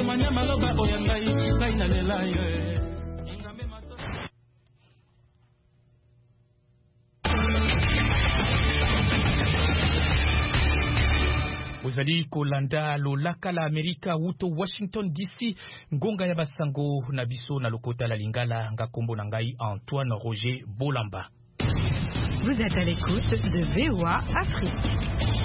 manya maloba oyangai ngai na lela ye. Ozali kolanda lolaka la Amerika wuto Washington DC ngonga ya basango na biso na lokota la lingala ngakombo na ngai Antoine Roger Bolamba. Vous êtes à l'écoute de VOA Afrique.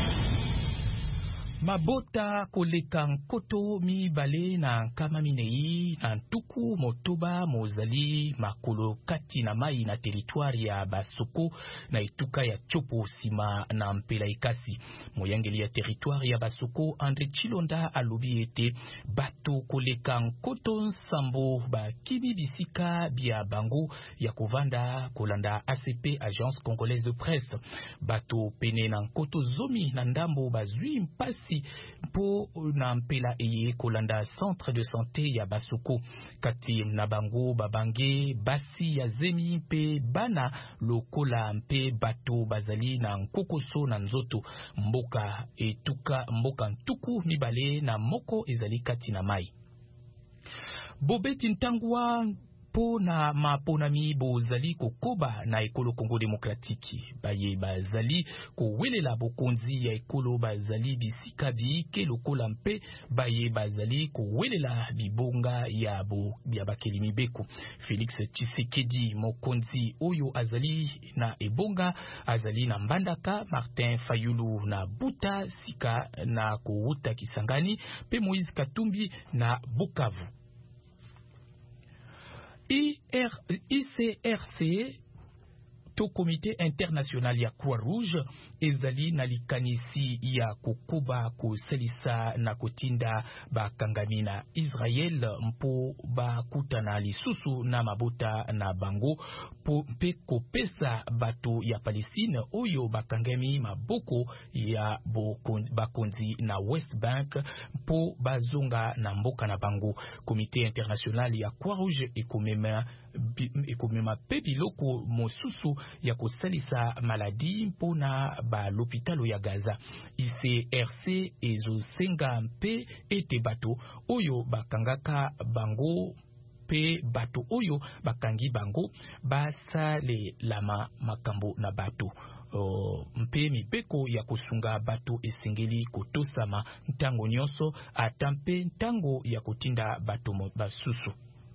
Mabota koleka nkoto mibale na nkama minei na ntuku motoba mozali makolo kati na mai na teritwari ya Basoko na etuka ya Chopo sima na mpela ikasi. Moyangeli ya teritwari ya Basoko Andre Chilonda alobi ete bato koleka nkoto nsambo bakimi bisika bia bango ya kovanda kolanda ACP Agence Congolaise de Presse. Bato pene na nkoto zomi na ndambo bazwi mpasi po na mpela eye kolanda centre de santé ya Basoko. Kati na bango babange basi ya zemi mpe bana lokola mpe bato bazali na nkokoso na nzoto. Mboka ntuku mibale na moko ezali kati na mai. Bobeti ntangwa po na maponami bozali kokoba na ekolo Congo Demokratiki. Baye bazali kowelela bokonzi ya ekolo bazali bisika biike lokola mpe baye bazali kowelela bibonga ya bakelimi beku. Felix Tshisekedi mokonzi oyo azali na ebonga azali na Mbandaka, Martin Fayulu na Buta sika na kouta Kisangani pe Moïse Katumbi na Bukavu. ICRC to Comité International ya Croix-Rouge ezali na likanisi ya kokoba koselisa na kotinda bakangami na Israel mpo bakutana lisusu na mabota na bango po mpe kopesa bato ya Palestine oyo bakangami maboko ya bakonzi na West Bank mpo bazonga na mboka na bango. Comité International ya Croix-Rouge ekomema pe biloko mosusu ya kosalisa maladi mpona ba l'hôpital ya Gaza. ICRC ezosenga mpe ete bato oyo bakangaka bango pe bato oyo bakangi bango basale lama makambo na bato. Mpe mibeko ya kosunga bato esengeli kotosama ntango nyonso ata mpe ntango ya kotinda bato basusu.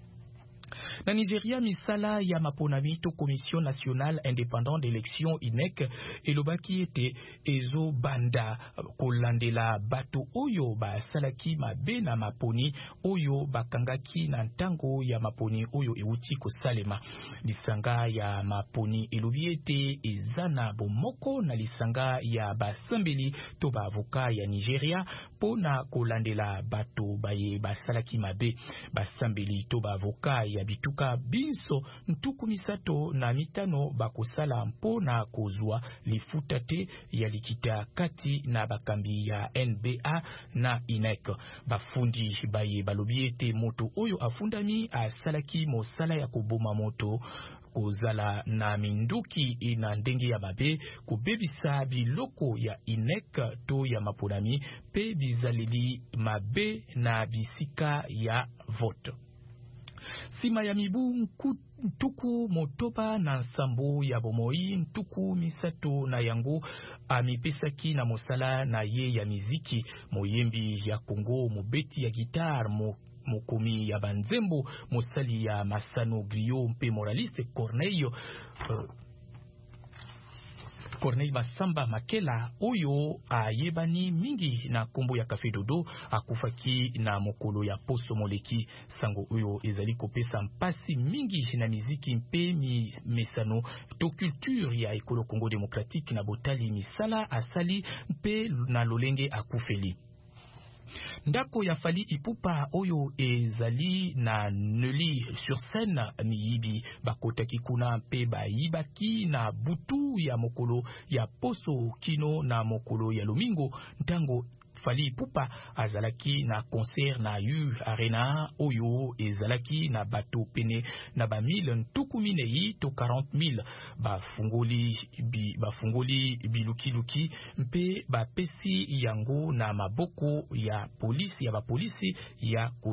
Na Nigeria, misala ya maponami to Commission Nationale Indépendante d'Élection INEC elobaki ete ezo banda kolandela bato oyo basalaki mabe na maponi oyo bakangaki na ntango ya maponi oyo euti kosalema. Lisanga ya maponi elobi ete ezana bomoko na lisanga ya basambeli to bavoka ya Nigeria pona kolandela bato baye basalaki mabe. Basambeli to bavoka ya bituka binso ntuku misato na mitano bakosala mpona kozwa lifuta te ya likita kati na bakambi ya NBA na INEC. Bafundi baye balobi ete moto oyo afundami asalaki mosala ya koboma moto kozala na minduki na ndenge ya mabe kobebisa biloko ya INEC to ya maponami pe bizaleli mabe na bisika ya vote. Sima ya mibu ntuku motoba na nsambo ya bomoi ntuku misato na yango amipesaki na mosala na ye ya miziki moyembi ya Kongo mobeti ya gitar mokomi ya banzembo mosali ya Masano Griot mpe moraliste Corneille Masamba Makela oyo ayebani mingi na kombo ya Café Dodo akufaki na mokolo ya poso moleki. Sango oyo ezali kopesa mpasi mingi na miziki mpe mesano to culture ya ekolo Congo Démocratique na botali misala asali mpe na lolenge akufeli. Ndako ya Fally Ipupa oyo ezali na Neuilly sur Seine miyibi bakotaki kuna mpe bayibaki na butu ya mokolo ya poso kino na mokolo ya lomingo ntango Fally Ipupa azalaki na concert na U Arena oyo ezalaki na bato pene na ba 1000 ntuku minei to 40,000 bafungoli biluki mpe bapesi yango na maboko ya polisi ya